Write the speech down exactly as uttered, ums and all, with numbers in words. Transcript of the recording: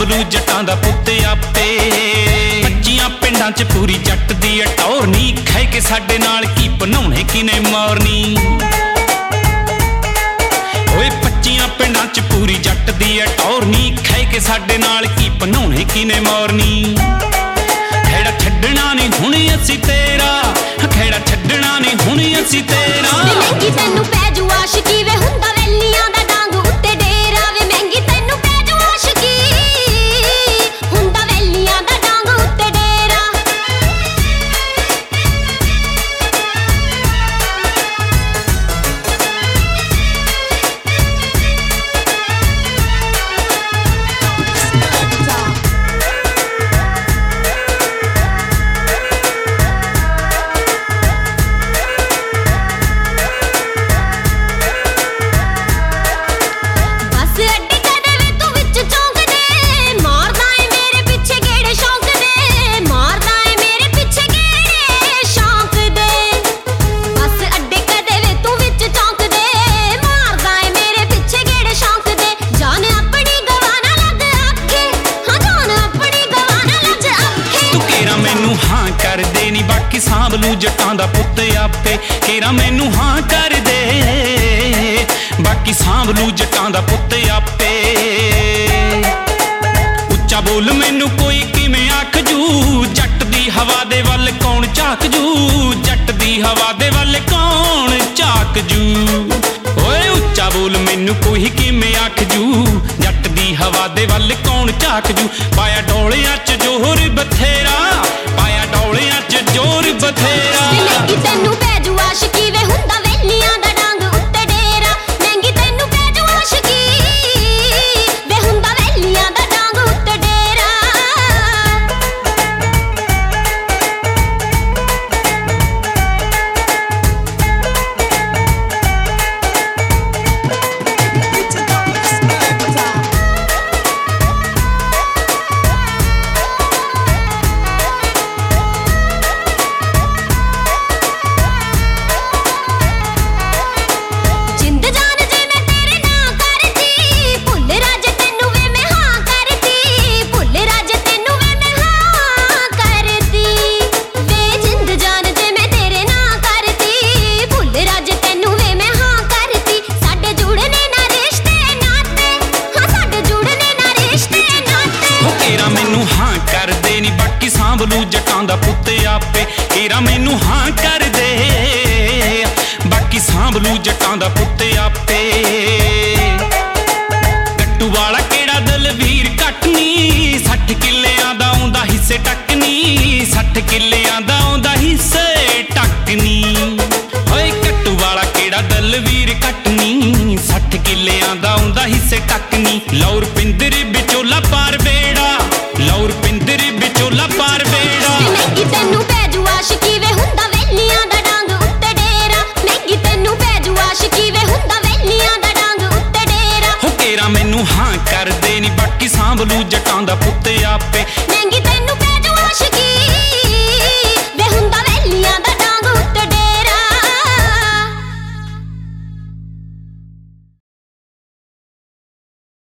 ਲੂ ਜੱਟਾਂ ਦਾ ਪੁੱਤ ਆਪੇ। ਪੱਚੀਆਂ ਪਿੰਡਾਂ 'ਚ ਪੂਰੀ ਜੱਟ ਦੀ ਅਟੌਰ ਨੀ, ਖੈ ਕੇ ਸਾਡੇ ਨਾਲ ਕੀ ਬਣਾਉਣੇ ਕਿਨੇ ਮੌਰਨੀ। ਓਏ ਪੱਚੀਆਂ ਪਿੰਡਾਂ 'ਚ ਪੂਰੀ ਜੱਟ ਦੀ ਅਟੌਰ ਨੀ, ਖੈ ਕੇ ਸਾਡੇ ਨਾਲ ਕੀ ਬਣਾਉਣੇ ਕਿਨੇ ਮੌਰਨੀ। ਖੇੜਾ ਛੱਡਣਾ ਨਹੀਂ ਹੁਣ ਅਸੀਂ ਤੇਰਾ, ਖੇੜਾ ਛੱਡਣਾ ਨਹੀਂ ਹੁਣ ਅਸੀਂ ਤੇਰਾ। ਵੇ ਮਹਿੰਗੀ ਤੈਨੂੰ ਪੈ ਜੂ ਆਸ਼ਕੀ, ਵੇ ਹੁੰਦਾ ਵੈਲੀਆਂ ਦਾ ਡਾਂਗ ਉੱਤੇ ਡੇਰਾ। ਵੇ ਮਹਿੰਗੀ ਤੈਨੂੰ ਪੈ ਜੂ ਆਸ਼ਕੀ, ਹੁੰਦਾ ਵੈਲੀਆਂ ਦਾ ਡਾਂਗ ਉੱਤੇ ਡੇਰਾ। ਕਰਦੇ ਨੀ ਬਾਕੀ ਸਾਂਭ ਲੂ ਜੱਟਾਂ ਦਾ ਪੁੱਤ ਆਪੇ। ਕੇਰਾ ਮੈਨੂੰ ਹਾਂ ਕਰ ਦੇ, ਬਾਕੀ ਸਾਂਭ ਲੂ ਜੱਟਾਂ ਦਾ ਪੁੱਤ ਆਪੇ। ਉੱਚਾ ਬੋਲ ਮੈਨੂੰ ਕੋਈ ਕਿਵੇਂ ਆਖ ਜੂ, ਜੱਟ ਦੀ ਹਵਾ ਦੇ ਵੱਲ ਕੌਣ ਝਾਕ ਜੂ, ਜੱਟ ਦੀ ਹਵਾ ਦੇ ਵੱਲ ਕੌਣ ਝਾਕ ਜੂ। ਓਏ ਉੱਚਾ ਬੋਲ ਮੈਨੂੰ ਕੋਈ ਕਿਵੇਂ ਆਖ ਜੂ, ਜੱਟ ਦੀ ਹਵਾ ਦੇ ਵੱਲ ਕੌਣ ਝਾਕ ਜੂ। ਪਾਇਆ ਡੋਲਿਆਂ 'ਚ ਜੋਰ ਬਥੇਰਾ, ਪਾਇਆ ਡੋਲਿਆਂ 'ਚ ਜੋਰ ਬਥੇਰਾ। ਵੇ ਮਹਿੰਗੀ ਤੈਨੂੰ ਪੈ ਜੂ ਆਸ਼ਕੀ, ਵੇ ਹੁੰਦਾ ਵੈਲੀਆਂ ਦਾ ਡਾਂਗ ਉੱਤੇ ਡੇਰਾ। ਮਹਿੰਗੀ ਤੈਨੂੰ ਪੈ ਜੂ ਆਸ਼ਕੀ, ਵੇ ਹੁੰਦਾ ਵੈਲੀਆਂ ਦਾ ਡਾਂਗ ਉੱਤੇ ਡੇਰਾ। ਕਰਦੇ ਨੀ ਬਾਕੀ ਸਾਂਭ ਲੂ ਜੱਟਾਂ ਦਾ ਪੁੱਤ ਆਪੇ। ਕੇਰਾ ਮੈਨੂੰ ਹਾਂ ਕਰ ਦੇ, ਬਾਕੀ ਸਾਂਭ ਲੂ ਜੱਟਾਂ ਦਾ ਪੁੱਤ ਆਪੇ। ਗੱਟੂ ਵਾਲਾ ਕਿਹੜਾ ਦਲਵੀਰ ਕੱਟਨੀ, ਸੱਠ ਕਿੱਲਿਆਂ ਦਾ ਆਉਂਦਾ ਹਿੱਸੇ ਟੱਕਨੀ, ਸੱਠ ਕਿੱਲਿਆਂ ਦਾ ਆਉਂਦਾ ਹਿੱਸੇ ਟੱਕਨੀ। ਓਏ ਗੱਟੂ ਵਾਲਾ ਕਿਹੜਾ ਦਲਵੀਰ ਕੱਟਨੀ, ਸੱਠ ਕਿੱਲਿਆਂ ਦਾ ਆਉਂਦਾ ਹਿੱਸੇ ਟੱਕਨੀ। ਲੌਰ